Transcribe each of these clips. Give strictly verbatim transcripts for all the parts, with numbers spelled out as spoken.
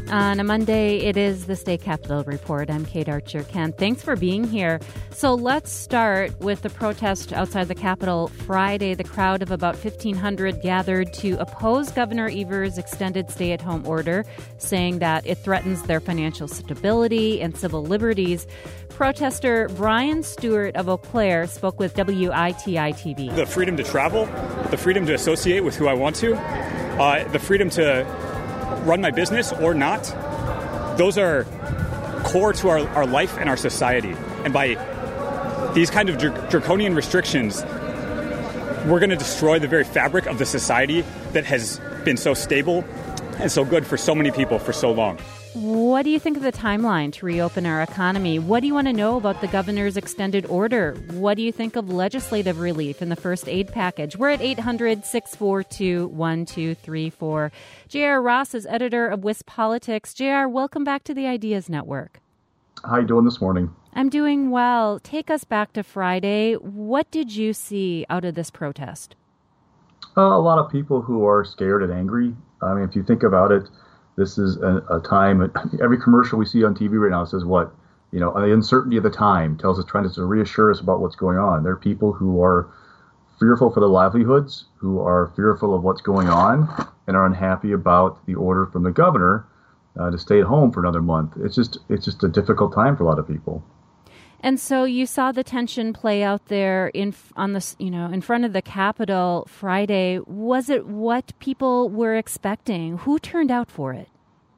On a Monday, it is the State Capitol Report. I'm Kate Archer-Kent. Thanks for being here. So let's start with the protest outside the Capitol Friday. The crowd of about fifteen hundred gathered to oppose Governor Evers' extended stay-at-home order, saying that it threatens their financial stability and civil liberties. Protester Brian Stewart of Eau Claire spoke with W I T I T V. The freedom to travel, the freedom to associate with who I want to, uh, the freedom to run my business or not, those are core to our, our life and our society. And by these kind of dr- draconian restrictions, we're going to destroy the very fabric of the society that has been so stable and so good for so many people for so long. What do you think of the timeline to reopen our economy? What do you want to know about the governor's extended order? What do you think of legislative relief in the first aid package? We're at eight hundred, six four two, one two three four. J R. Ross is editor of WisPolitics. J R, welcome back to the Ideas Network. How are you doing this morning? I'm doing well. Take us back to Friday. What did you see out of this protest? Uh, a lot of people who are scared and angry. I mean, if you think about it, this is a, a time, every commercial we see on T V right now says what? You know, the uncertainty of the time tells us, trying to reassure us about what's going on. There are people who are fearful for their livelihoods, who are fearful of what's going on, and are unhappy about the order from the governor uh, to stay at home for another month. It's just, it's just a difficult time for a lot of people. And so you saw the tension play out there in on the you know in front of the Capitol Friday. Was it what people were expecting? Who turned out for it?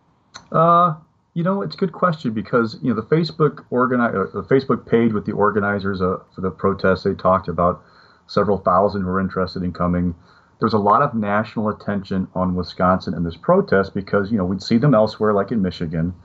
Uh, you know, it's a good question because you know the Facebook organi- uh, the Facebook page with the organizers uh, for the protest, they talked about several thousand who were interested in coming. There's a lot of national attention on Wisconsin and this protest because you know we'd see them elsewhere, like in Michigan.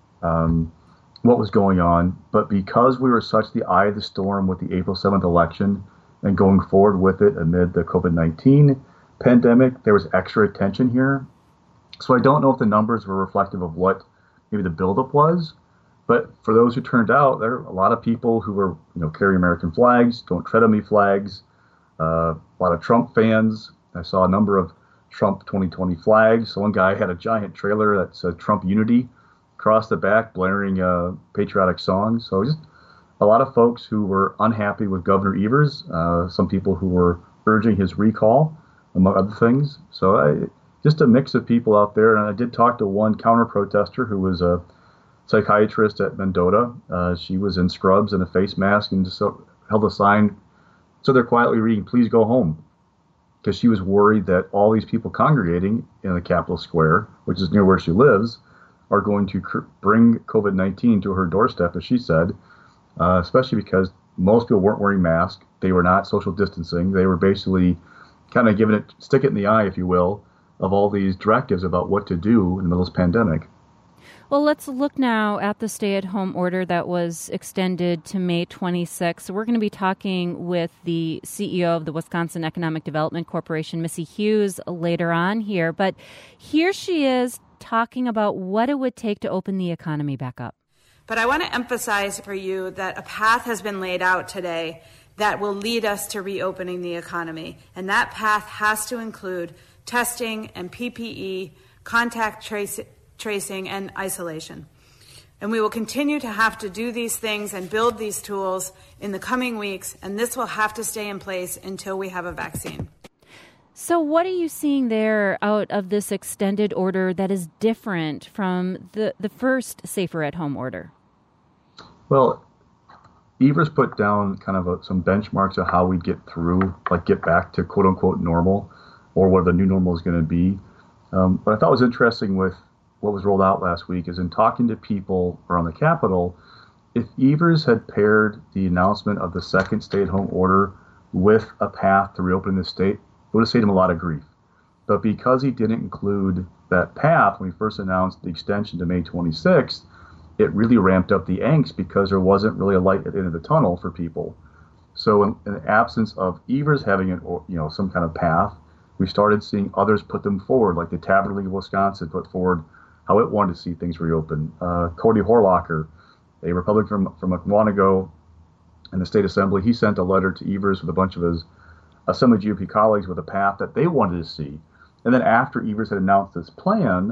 Um, what was going on, but because we were such the eye of the storm with the April seventh election and going forward with it amid the covid nineteen pandemic, there was extra attention here. So I don't know if the numbers were reflective of what maybe the buildup was, but for those who turned out, there are a lot of people who were, you know, carry American flags, don't tread on me flags, uh, a lot of Trump fans. I saw a number of Trump twenty twenty flags. So one guy had a giant trailer that said Trump Unity across the back, blaring uh, patriotic songs. So just a lot of folks who were unhappy with Governor Evers, uh, some people who were urging his recall, among other things. So I, just a mix of people out there. And I did talk to one counter-protester who was a psychiatrist at Mendota. Uh, she was in scrubs and a face mask and just held a sign. So they're quietly reading, "Please go home," because she was worried that all these people congregating in the Capitol Square, which is near where she lives, are going to cr- bring covid nineteen to her doorstep, as she said, uh, especially because most people weren't wearing masks. They were not social distancing. They were basically kind of giving it, stick it in the eye, if you will, of all these directives about what to do in the middle of this pandemic. Well, let's look now at the stay-at-home order that was extended to May twenty-sixth. So we're going to be talking with the C E O of the Wisconsin Economic Development Corporation, Missy Hughes, later on here. But here she is talking about what it would take to open the economy back up. But I want to emphasize for you that a path has been laid out today that will lead us to reopening the economy. And that path has to include testing and P P E, contact trace, tracing, and isolation. And we will continue to have to do these things and build these tools in the coming weeks, and this will have to stay in place until we have a vaccine. So what are you seeing there out of this extended order that is different from the, the first safer at home order? Well, Evers put down kind of a, some benchmarks of how we get through, like get back to quote unquote normal, or what the new normal is going to be. Um, what I thought was interesting with what was rolled out last week is in talking to people around the Capitol, if Evers had paired the announcement of the second stay-at-home order with a path to reopen the state, it would have saved him a lot of grief. But because he didn't include that path when he first announced the extension to May twenty-sixth, it really ramped up the angst because there wasn't really a light at the end of the tunnel for people. So in, in the absence of Evers having an, you know, some kind of path, we started seeing others put them forward, like the Tavern League of Wisconsin put forward how it wanted to see things reopen. Uh, Cody Horlocker, a Republican from, from Mukwonago in the state assembly, he sent a letter to Evers with a bunch of his Assembly G O P colleagues with a path that they wanted to see. And then after Evers had announced this plan,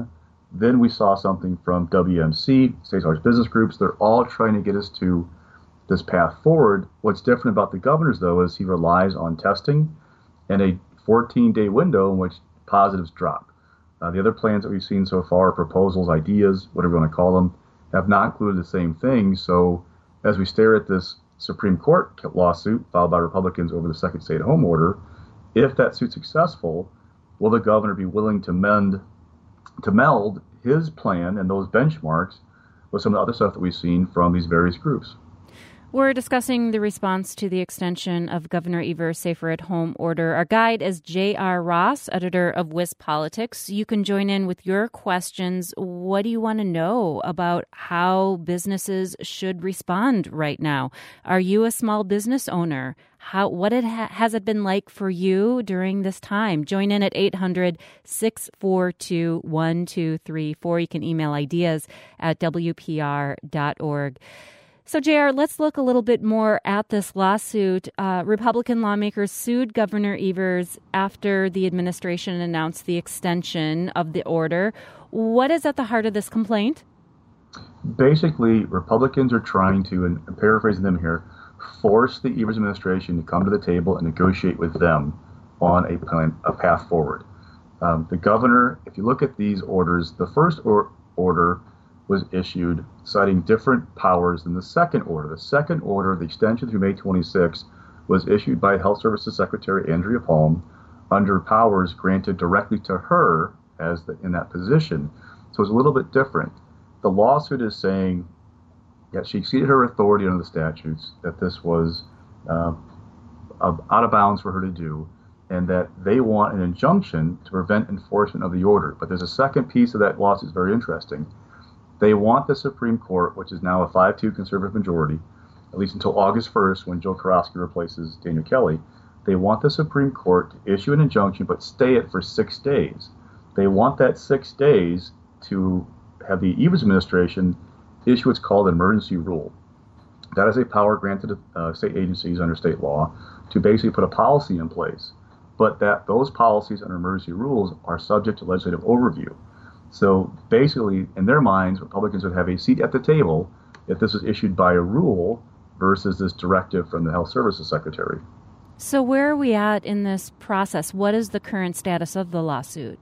Then we saw something from W M C, States Large Business Groups. They're all trying to get us to this path forward. What's different about the governor's, though, is he relies on testing and a fourteen-day window in which positives drop. Uh, the other plans that we've seen so far, proposals, ideas, whatever you want to call them, have not included the same thing. So as we stare at this Supreme Court lawsuit filed by Republicans over the second stay-at-home order, if that suit's successful, will the governor be willing to mend, to meld his plan and those benchmarks with some of the other stuff that we've seen from these various groups? We're discussing the response to the extension of Governor Evers' safer-at-home order. Our guide is J R. Ross, editor of WisPolitics. You can join in with your questions. What do you want to know about how businesses should respond right now? Are you a small business owner? How what it ha- has it been like for you during this time? Join in at eight hundred, six four two, one two three four. You can email ideas at w p r dot org. So, J R, let's look a little bit more at this lawsuit. Uh, Republican lawmakers sued Governor Evers after the administration announced the extension of the order. What is at the heart of this complaint? Basically, Republicans are trying to, and I'm paraphrasing them here, force the Evers administration to come to the table and negotiate with them on a plan, a path forward. Um, the governor, if you look at these orders, the first or- order was issued citing different powers than the second order. The second order, the extension through May twenty-sixth, was issued by Health Services Secretary Andrea Palm under powers granted directly to her as the, in that position. So it's a little bit different. The lawsuit is saying that she exceeded her authority under the statutes, that this was uh, out of bounds for her to do, and that they want an injunction to prevent enforcement of the order. But there's a second piece of that lawsuit that's very interesting. They want the Supreme Court, which is now a five two conservative majority, at least until August first when Joe Karofsky replaces Daniel Kelly. They want the Supreme Court to issue an injunction but stay it for six days. They want that six days to have the Evers administration issue what's called an emergency rule. That is a power granted to uh, state agencies under state law to basically put a policy in place, but that those policies under emergency rules are subject to legislative overview. So basically, in their minds, Republicans would have a seat at the table if this was issued by a rule versus this directive from the Health Services Secretary. So where are we at in this process? What is the current status of the lawsuit?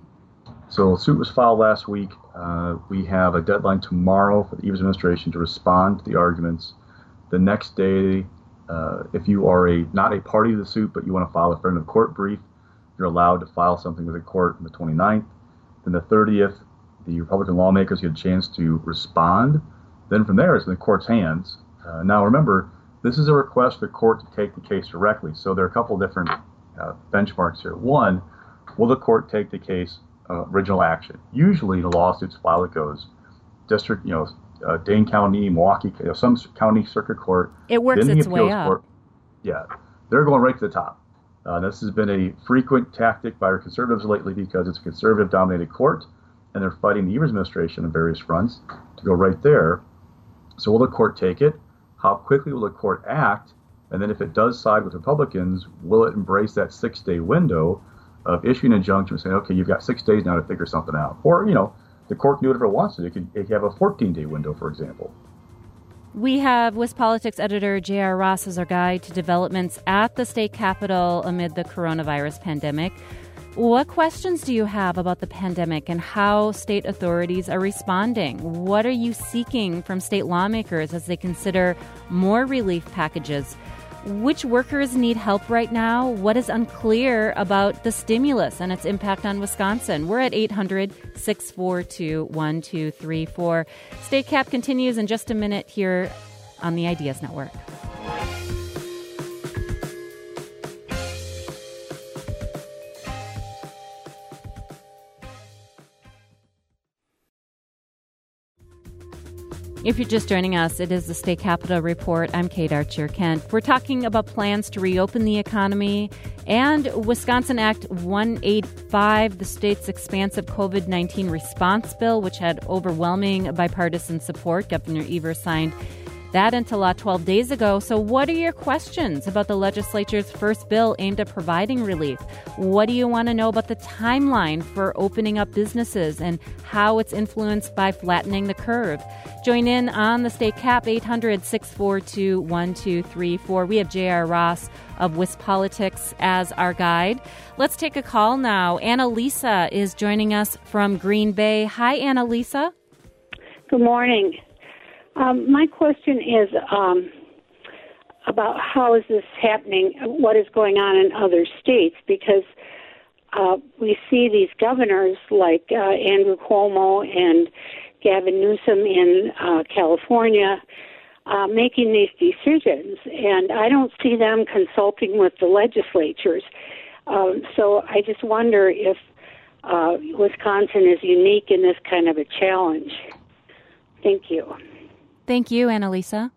So the suit was filed last week. Uh, we have a deadline tomorrow for the Evers administration to respond to the arguments. The next day, uh, if you are a not a party to the suit, but you want to file a friend of court brief, you're allowed to file something with the court on the twenty-ninth. Then the thirtieth, the Republican lawmakers get a chance to respond. Then from there, it's in the court's hands. Uh, now, remember, this is a request for the court to take the case directly. So there are a couple of different uh, benchmarks here. One, will the court take the case uh, original action? Usually, in a lawsuits file, it goes district, you know, uh, Dane County, Milwaukee, you know, some county circuit court. It works then the its way appeals up. Court. Yeah, they're going right to the top. Uh, this has been a frequent tactic by our conservatives lately because it's a conservative-dominated court, and they're fighting the Evers administration on various fronts to go right there. So will the court take it? How quickly will the court act? And then if it does side with Republicans, will it embrace that six-day window of issuing an injunction and saying, okay, you've got six days now to figure something out? Or, you know, the court can do whatever it wants to. It could, it could have a fourteen-day window, for example. We have WisPolitics editor J R. Ross as our guide to developments at the state capitol amid the coronavirus pandemic. What questions do you have about the pandemic and how state authorities are responding? What are you seeking from state lawmakers as they consider more relief packages? Which workers need help right now? What is unclear about the stimulus and its impact on Wisconsin? We're at eight hundred, six four two, one two three four. State Cap continues in just a minute here on the Ideas Network. If you're just joining us, it is the State Capitol Report. I'm Kate Archer-Kent. We're talking about plans to reopen the economy and Wisconsin Act one eighty-five, the state's expansive covid nineteen response bill, which had overwhelming bipartisan support. Governor Evers signed that into law twelve days ago. So what are your questions about the legislature's first bill aimed at providing relief? What do you want to know about the timeline for opening up businesses and how it's influenced by flattening the curve? Join in on the State Cap, eight hundred, six four two, one two three four. We have J R. Ross of WisPolitics as our guide. Let's take a call now. Annalisa is joining us from Green Bay. Hi, Annalisa. Good morning. Um, my question is um, about how is this happening, what is going on in other states, because uh, we see these governors like uh, Andrew Cuomo and Gavin Newsom in uh, California uh, making these decisions, and I don't see them consulting with the legislatures. Um, so I just wonder if uh, Wisconsin is unique in this kind of a challenge. Thank you. Thank you, Annalisa.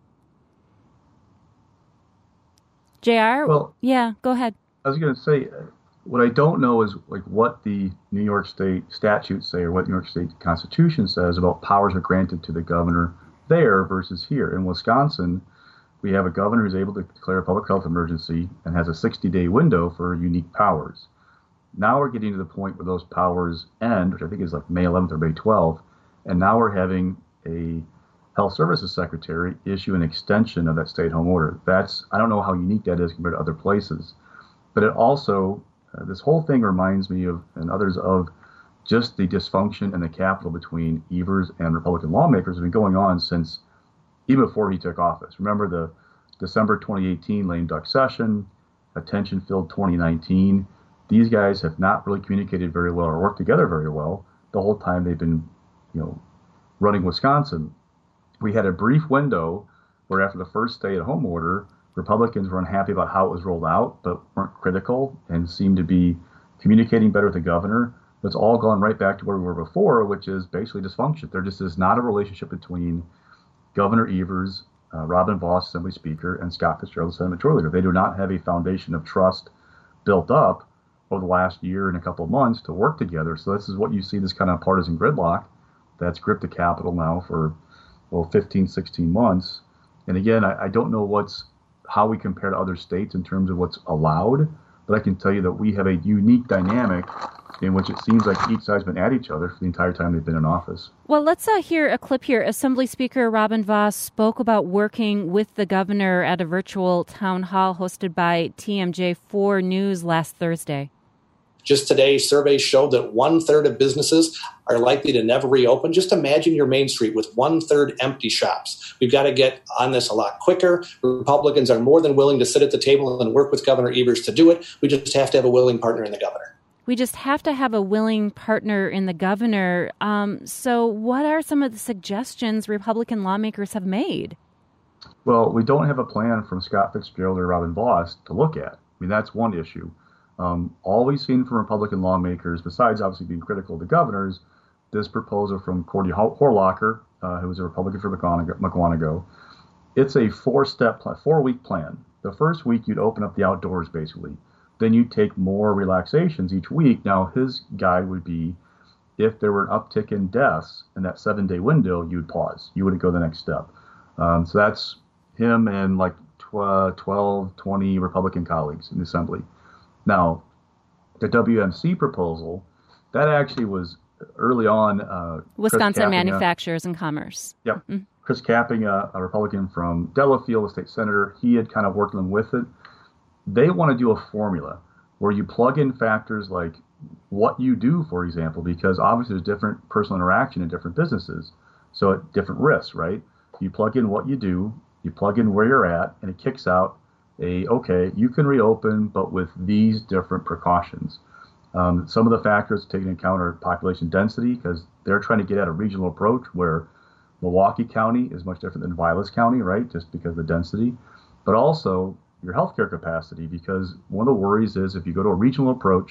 J R? Well, yeah, go ahead. I was going to say, what I don't know is like what the New York State statutes say or what the New York State Constitution says about powers are granted to the governor there versus here. In Wisconsin, we have a governor who's able to declare a public health emergency and has a sixty-day window for unique powers. Now we're getting to the point where those powers end, which I think is like May eleventh or May twelfth, and now we're having a Health Services Secretary issue an extension of that stay-at-home order. That's, I don't know how unique that is compared to other places, but it also, uh, this whole thing reminds me of, and others of, just the dysfunction in the Capitol between Evers and Republican lawmakers has been going on since even before he took office. Remember the December twenty eighteen lame duck session, a tension-filled twenty nineteen. These guys have not really communicated very well or worked together very well the whole time they've been, you know, running Wisconsin. We had a brief window where after the first stay-at-home order, Republicans were unhappy about how it was rolled out, but weren't critical and seemed to be communicating better with the governor. But it's all gone right back to where we were before, which is basically dysfunction. There just is not a relationship between Governor Evers, uh, Robin Vos, Assembly Speaker, and Scott Fitzgerald, Senate Majority Leader. They do not have a foundation of trust built up over the last year and a couple of months to work together. So this is what you see, this kind of partisan gridlock that's gripped the Capitol now for, well, fifteen, sixteen months. And again, I, I don't know what's how we compare to other states in terms of what's allowed, but I can tell you that we have a unique dynamic in which it seems like each side's been at each other for the entire time they've been in office. Well, let's uh, hear a clip here. Assembly Speaker Robin Vos spoke about working with the governor at a virtual town hall hosted by T M J four News last Thursday. Just today, surveys showed that one-third of businesses are likely to never reopen. Just imagine your Main Street with one-third empty shops. We've got to get on this a lot quicker. Republicans are more than willing to sit at the table and work with Governor Evers to do it. We just have to have a willing partner in the governor. We just have to have a willing partner in the governor. Um, so what are some of the suggestions Republican lawmakers have made? Well, we don't have a plan from Scott Fitzgerald or Robin Vos to look at. I mean, that's one issue. Um, all we've seen from Republican lawmakers, besides obviously being critical of the governors, this proposal from Cordy Horlocker, uh, who was a Republican from Mukwonago. It's a four-step, plan, four-week plan. The first week, you'd open up the outdoors, basically. Then you'd take more relaxations each week. Now, his guide would be if there were an uptick in deaths in that seven-day window, you'd pause. You wouldn't go the next step. Um, so that's him and like twelve, twenty Republican colleagues in the Assembly. Now, the W M C proposal, that actually was early on. Uh, Wisconsin Manufacturers and Commerce. Yep. Mm-hmm. Chris Capping, a, a Republican from Delafield, a state senator, he had kind of worked them with it. They want to do a formula where you plug in factors like what you do, for example, because obviously there's different personal interaction in different businesses. So at different risks, right? You plug in what you do, you plug in where you're at, and it kicks out a, okay, you can reopen, but with these different precautions. Um, some of the factors taken into account are population density, because they're trying to get at a regional approach where Milwaukee County is much different than Vilas County, right, just because of the density, but also your healthcare capacity, because one of the worries is if you go to a regional approach,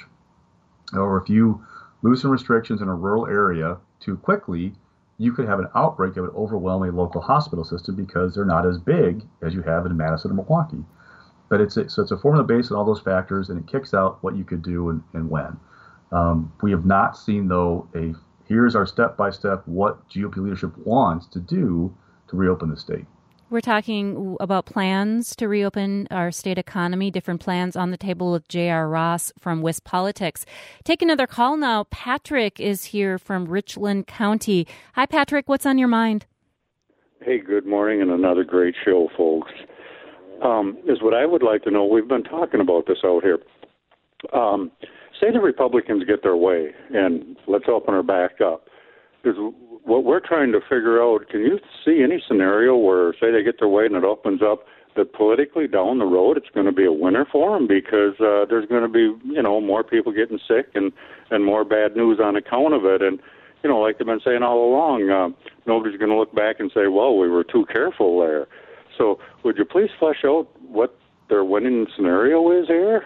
or if you loosen restrictions in a rural area too quickly, you could have an outbreak that would overwhelm a local hospital system because they're not as big as you have in Madison or Milwaukee. But it's a, so it's a formula based on all those factors, and it kicks out what you could do and, and when. Um, we have not seen, though, a here's our step-by-step what G O P leadership wants to do to reopen the state. We're talking about plans to reopen our state economy, different plans on the table with J R. Ross from WisPolitics. Take another call now. Patrick is here from Richland County. Hi, Patrick. What's on your mind? Hey, good morning, and another great show, folks. Um, is what I would like to know. We've been talking about this out here. Um, say the Republicans get their way, and let's open her back up. Is what we're trying to figure out, can you see any scenario where, say, they get their way and it opens up, that politically down the road it's going to be a winner for them because uh, there's going to be, you know, more people getting sick and, and more bad news on account of it. And, you know, like they've been saying all along, uh, nobody's going to look back and say, well, we were too careful there. So would you please flesh out what their winning scenario is here?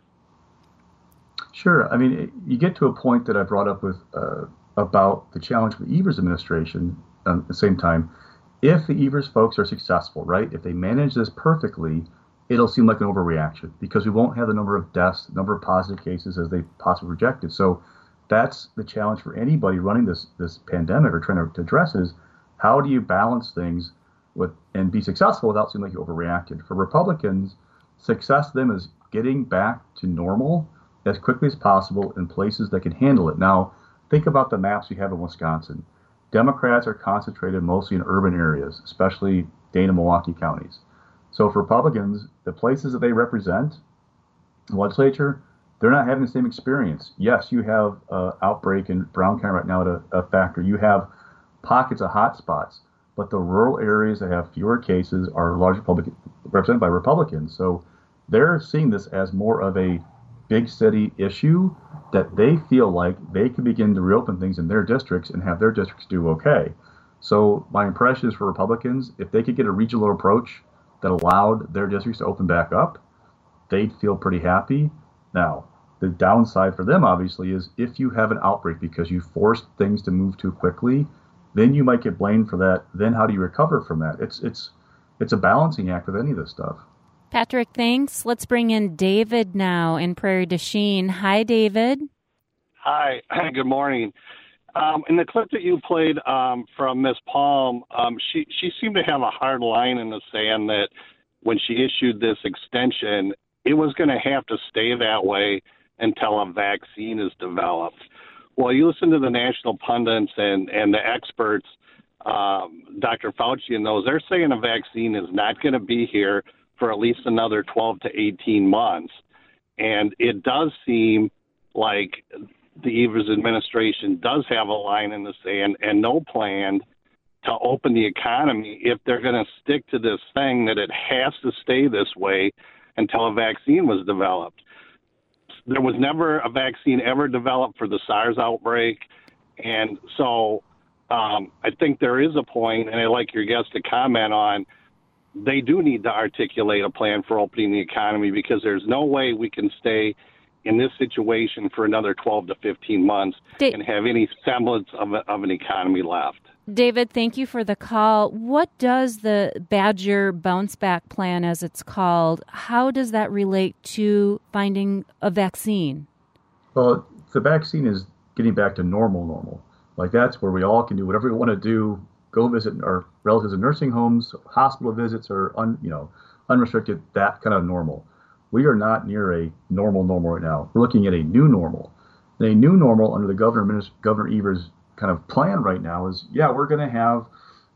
Sure. I mean, you get to a point that I brought up with uh, about the challenge with the Evers administration um, at the same time. If the Evers folks are successful, right, if they manage this perfectly, it'll seem like an overreaction because we won't have the number of deaths, the number of positive cases as they possibly projected. So that's the challenge for anybody running this this pandemic or trying to, to address is how do you balance things with and be successful without seeming like you overreacted. For Republicans, success to them is getting back to normal as quickly as possible in places that can handle it. Now, think about the maps we have in Wisconsin. Democrats are concentrated mostly in urban areas, especially Dane and Milwaukee counties. So for Republicans, the places that they represent, the legislature, they're not having the same experience. Yes, you have an outbreak in Brown County right now at a, a factory. You have pockets of hot spots, but the rural areas that have fewer cases are largely Republican, represented by Republicans. So they're seeing this as more of a big city issue that they feel like they can begin to reopen things in their districts and have their districts do okay. So my impression is for Republicans, if they could get a regional approach that allowed their districts to open back up, they'd feel pretty happy. Now, the downside for them, obviously, is if you have an outbreak because you forced things to move too quickly, then you might get blamed for that. Then how do you recover from that? It's it's it's a balancing act with any of this stuff. Patrick, thanks. Let's bring in David now in Prairie du Chien. Hi, David. Hi. Good morning. Um, in the clip that you played um, from Miz Palm, um, she, she seemed to have a hard line in the sand that when she issued this extension, it was going to have to stay that way until a vaccine is developed. Well, you listen to the national pundits and, and the experts, um, Doctor Fauci and those, they're saying a vaccine is not going to be here for at least another twelve to eighteen months. And it does seem like the Evers administration does have a line in the sand and no plan to open the economy if they're going to stick to this thing that it has to stay this way until a vaccine was developed. There was never a vaccine ever developed for the SARS outbreak. And so um, I think there is a point, and I'd like your guest to comment on, they do need to articulate a plan for opening the economy because there's no way we can stay in this situation for another twelve to fifteen months da- and have any semblance of, a, of an economy left. David, thank you for the call. What does the Badger Bounce Back Plan, as it's called, how does that relate to finding a vaccine? Well, the vaccine is getting back to normal, normal. Like that's where we all can do whatever we want to do, go visit our relatives in nursing homes, hospital visits are un, you know, unrestricted, that kind of normal. We are not near a normal normal right now. We're looking at a new normal. And a new normal under the Governor, Governor Evers' kind of plan right now is, yeah, we're going to have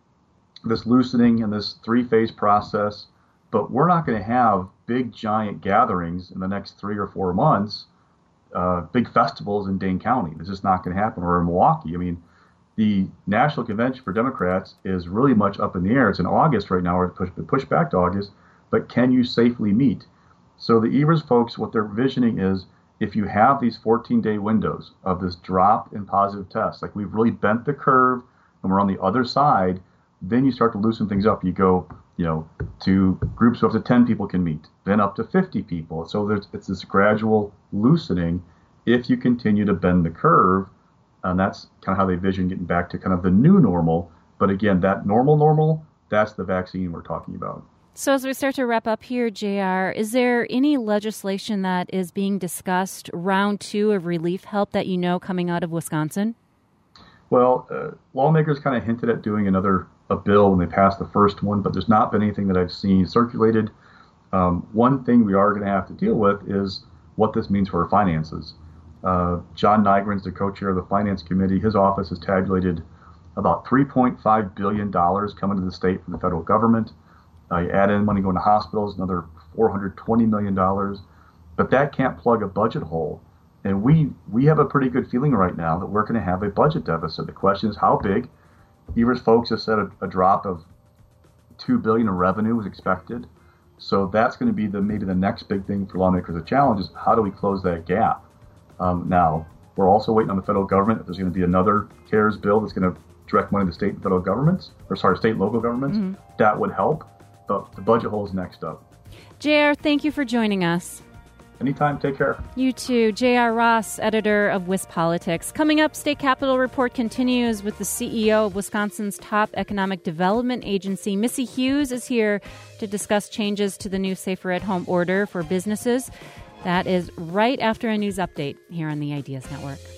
this loosening and this three-phase process, but we're not going to have big, giant gatherings in the next three or four months, uh, big festivals in Dane County. It's just not going to happen. Or in Milwaukee. I mean, the National Convention for Democrats is really much up in the air. It's in August right now, or pushed push back to August, but can you safely meet? So the Evers folks, what they're visioning is if you have these fourteen-day windows of this drop in positive tests, like we've really bent the curve and we're on the other side, then you start to loosen things up. You go, you know, to groups of up to ten people can meet, then up to fifty people. So there's it's this gradual loosening if you continue to bend the curve. And that's kind of how they vision getting back to kind of the new normal. But again, that normal normal, that's the vaccine we're talking about. So as we start to wrap up here, J R, is there any legislation that is being discussed, round two of relief help that you know coming out of Wisconsin? Well, uh, lawmakers kind of hinted at doing another a bill when they passed the first one, but there's not been anything that I've seen circulated. Um, one thing we are going to have to deal with is what this means for our finances. Uh, John Nygren's the co-chair of the Finance Committee. His office has tabulated about three point five billion dollars coming to the state from the federal government. Uh, you add in money going to hospitals, another four hundred twenty million dollars. But that can't plug a budget hole. And we we have a pretty good feeling right now that we're going to have a budget deficit. The question is how big. Evers folks have said a, a drop of two billion dollars in revenue is expected. So that's going to be the maybe the next big thing for lawmakers. The challenge is how do we close that gap? Um, now, we're also waiting on the federal government. If there's going to be another CARES bill that's going to direct money to state and federal governments, or sorry, state and local governments, mm-hmm. that would help. But the budget hole is next up. J R, thank you for joining us. Anytime. Take care. You too. J R. Ross, editor of WisPolitics. Coming up, State Capitol Report continues with the C E O of Wisconsin's top economic development agency. Missy Hughes is here to discuss changes to the new Safer at Home order for businesses. That is right after a news update here on the Ideas Network.